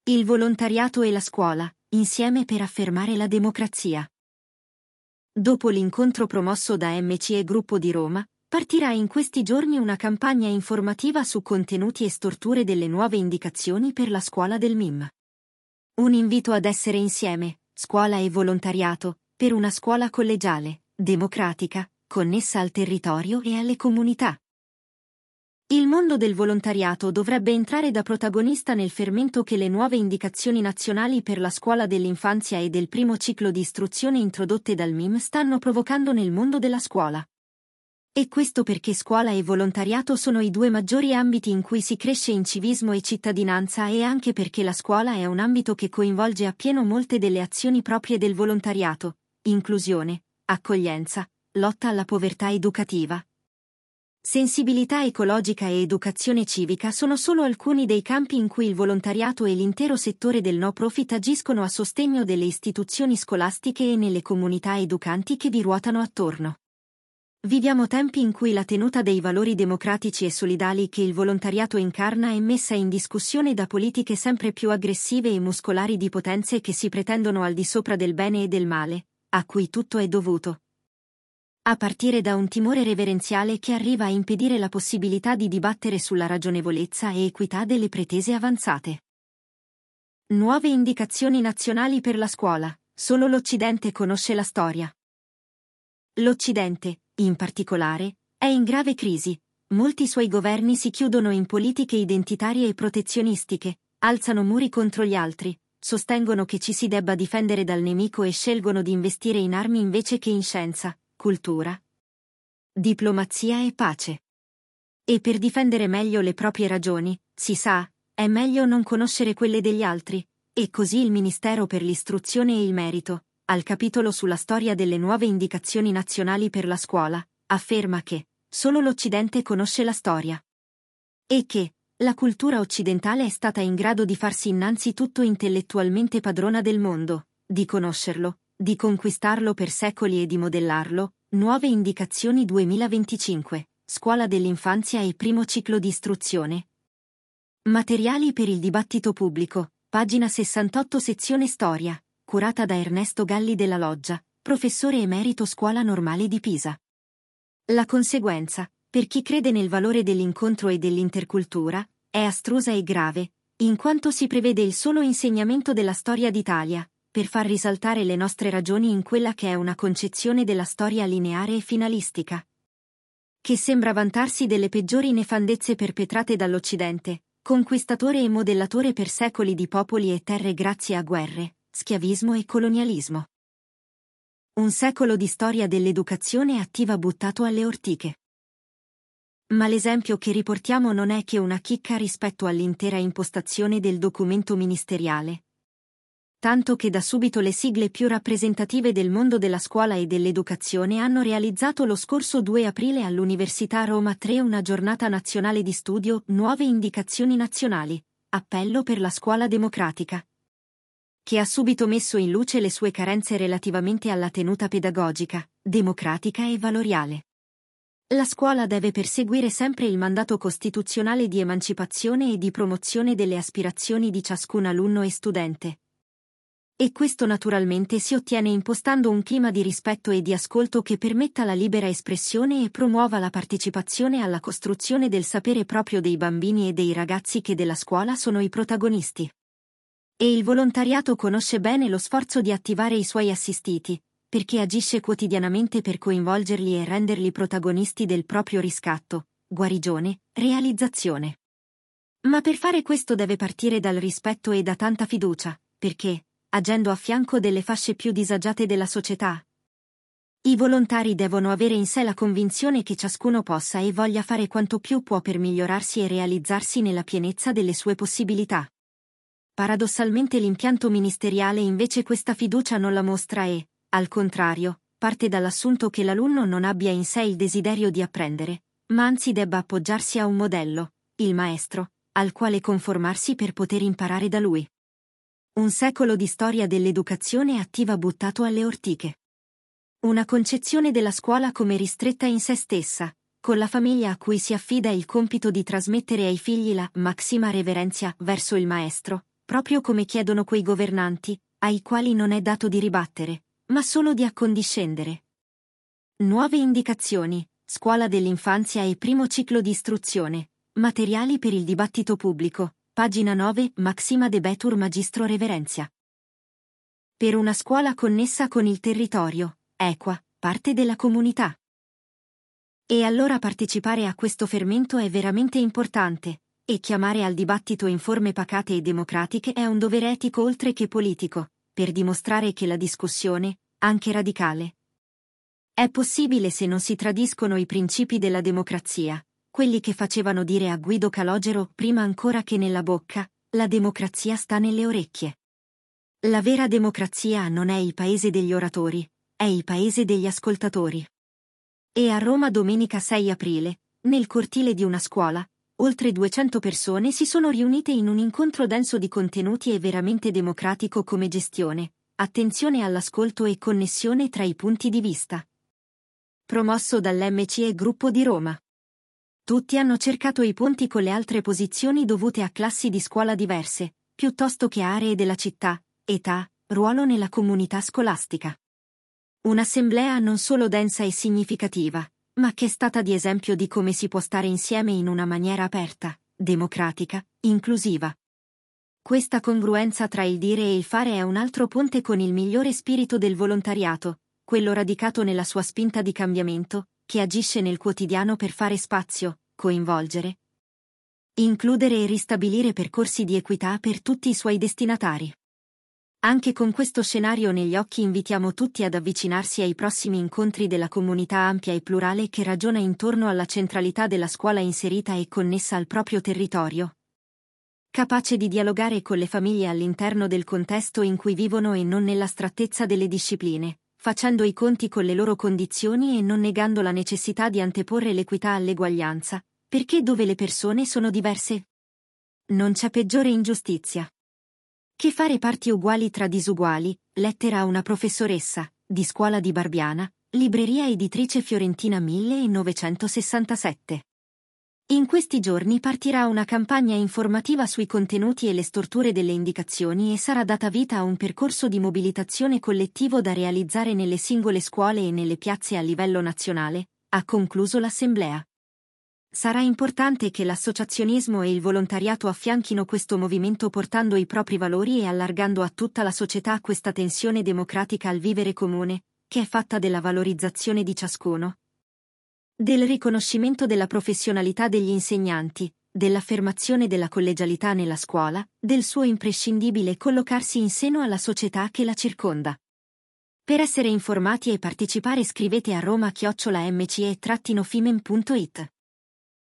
Il volontariato e la scuola, insieme per affermare la democrazia. Dopo l'incontro promosso da MCE Gruppo di Roma, partirà in questi giorni una campagna informativa su contenuti e storture delle nuove indicazioni per la scuola del MIM. Un invito ad essere insieme, scuola e volontariato, per una scuola collegiale, democratica, connessa al territorio e alle comunità. Il mondo del volontariato dovrebbe entrare da protagonista nel fermento che le nuove indicazioni nazionali per la scuola dell'infanzia e del primo ciclo di istruzione introdotte dal MIM stanno provocando nel mondo della scuola. E questo perché scuola e volontariato sono i due maggiori ambiti in cui si cresce in civismo e cittadinanza, e anche perché la scuola è un ambito che coinvolge appieno molte delle azioni proprie del volontariato: inclusione, accoglienza, lotta alla povertà educativa. Sensibilità ecologica e educazione civica sono solo alcuni dei campi in cui il volontariato e l'intero settore del no profit agiscono a sostegno delle istituzioni scolastiche e nelle comunità educanti che vi ruotano attorno. Viviamo tempi in cui la tenuta dei valori democratici e solidali che il volontariato incarna è messa in discussione da politiche sempre più aggressive e muscolari di potenze che si pretendono al di sopra del bene e del male, a cui tutto è dovuto. A partire da un timore reverenziale che arriva a impedire la possibilità di dibattere sulla ragionevolezza e equità delle pretese avanzate. Nuove indicazioni nazionali per la scuola. Solo l'Occidente conosce la storia. L'Occidente, in particolare, è in grave crisi. Molti suoi governi si chiudono in politiche identitarie e protezionistiche, alzano muri contro gli altri, sostengono che ci si debba difendere dal nemico e scelgono di investire in armi invece che in scienza, cultura, diplomazia e pace. E per difendere meglio le proprie ragioni, si sa, è meglio non conoscere quelle degli altri, e così il Ministero per l'Istruzione e il Merito, al capitolo sulla storia delle nuove indicazioni nazionali per la scuola, afferma che solo l'Occidente conosce la storia. E che la cultura occidentale è stata in grado di farsi innanzitutto intellettualmente padrona del mondo, di conoscerlo, di conquistarlo per secoli e di modellarlo. Nuove indicazioni 2025, Scuola dell'infanzia e primo ciclo di istruzione. Materiali per il dibattito pubblico, pagina 68, sezione Storia, curata da Ernesto Galli della Loggia, professore emerito Scuola Normale di Pisa. La conseguenza, per chi crede nel valore dell'incontro e dell'intercultura, è astrusa e grave, in quanto si prevede il solo insegnamento della storia d'Italia, per far risaltare le nostre ragioni in quella che è una concezione della storia lineare e finalistica, che sembra vantarsi delle peggiori nefandezze perpetrate dall'Occidente, conquistatore e modellatore per secoli di popoli e terre grazie a guerre, schiavismo e colonialismo. Un secolo di storia dell'educazione attiva buttato alle ortiche. Ma l'esempio che riportiamo non è che una chicca rispetto all'intera impostazione del documento ministeriale. Tanto che da subito le sigle più rappresentative del mondo della scuola e dell'educazione hanno realizzato lo scorso 2 aprile all'Università Roma 3 una giornata nazionale di studio, Nuove indicazioni nazionali, appello per la scuola democratica, che ha subito messo in luce le sue carenze relativamente alla tenuta pedagogica, democratica e valoriale. La scuola deve perseguire sempre il mandato costituzionale di emancipazione e di promozione delle aspirazioni di ciascun alunno e studente. E questo naturalmente si ottiene impostando un clima di rispetto e di ascolto che permetta la libera espressione e promuova la partecipazione alla costruzione del sapere proprio dei bambini e dei ragazzi che della scuola sono i protagonisti. E il volontariato conosce bene lo sforzo di attivare i suoi assistiti, perché agisce quotidianamente per coinvolgerli e renderli protagonisti del proprio riscatto, guarigione, realizzazione. Ma per fare questo deve partire dal rispetto e da tanta fiducia, perché, agendo a fianco delle fasce più disagiate della società, i volontari devono avere in sé la convinzione che ciascuno possa e voglia fare quanto più può per migliorarsi e realizzarsi nella pienezza delle sue possibilità. Paradossalmente l'impianto ministeriale invece questa fiducia non la mostra e, al contrario, parte dall'assunto che l'alunno non abbia in sé il desiderio di apprendere, ma anzi debba appoggiarsi a un modello, il maestro, al quale conformarsi per poter imparare da lui. Un secolo di storia dell'educazione attiva buttato alle ortiche. Una concezione della scuola come ristretta in se stessa, con la famiglia a cui si affida il compito di trasmettere ai figli la massima reverenzia verso il maestro, proprio come chiedono quei governanti, ai quali non è dato di ribattere, ma solo di accondiscendere. Nuove indicazioni, scuola dell'infanzia e primo ciclo di istruzione, materiali per il dibattito pubblico, pagina 9, Maxima Debetur Magistro Reverenzia. Per una scuola connessa con il territorio, equa, parte della comunità. E allora partecipare a questo fermento è veramente importante, e chiamare al dibattito in forme pacate e democratiche è un dovere etico oltre che politico, per dimostrare che la discussione, anche radicale, è possibile se non si tradiscono i principi della democrazia, quelli che facevano dire a Guido Calogero prima ancora che nella bocca, la democrazia sta nelle orecchie. La vera democrazia non è il paese degli oratori, è il paese degli ascoltatori. E a Roma domenica 6 aprile, nel cortile di una scuola, oltre 200 persone si sono riunite in un incontro denso di contenuti e veramente democratico come gestione, attenzione all'ascolto e connessione tra i punti di vista. Promosso dall'MCE Gruppo di Roma. Tutti hanno cercato i ponti con le altre posizioni dovute a classi di scuola diverse, piuttosto che aree della città, età, ruolo nella comunità scolastica. Un'assemblea non solo densa e significativa, ma che è stata di esempio di come si può stare insieme in una maniera aperta, democratica, inclusiva. Questa congruenza tra il dire e il fare è un altro ponte con il migliore spirito del volontariato, quello radicato nella sua spinta di cambiamento, che agisce nel quotidiano per fare spazio, coinvolgere, includere e ristabilire percorsi di equità per tutti i suoi destinatari. Anche con questo scenario negli occhi invitiamo tutti ad avvicinarsi ai prossimi incontri della comunità ampia e plurale che ragiona intorno alla centralità della scuola inserita e connessa al proprio territorio, capace di dialogare con le famiglie all'interno del contesto in cui vivono e non nella strattezza delle discipline, facendo i conti con le loro condizioni e non negando la necessità di anteporre l'equità all'eguaglianza, perché dove le persone sono diverse non c'è peggiore ingiustizia che fare parti uguali tra disuguali. Lettera a una professoressa, di scuola di Barbiana, libreria editrice Fiorentina 1967. In questi giorni partirà una campagna informativa sui contenuti e le storture delle indicazioni e sarà data vita a un percorso di mobilitazione collettivo da realizzare nelle singole scuole e nelle piazze a livello nazionale, ha concluso l'assemblea. Sarà importante che l'associazionismo e il volontariato affianchino questo movimento portando i propri valori e allargando a tutta la società questa tensione democratica al vivere comune, che è fatta della valorizzazione di ciascuno, del riconoscimento della professionalità degli insegnanti, dell'affermazione della collegialità nella scuola, del suo imprescindibile collocarsi in seno alla società che la circonda. Per essere informati e partecipare scrivete a roma@mce-fimen.it.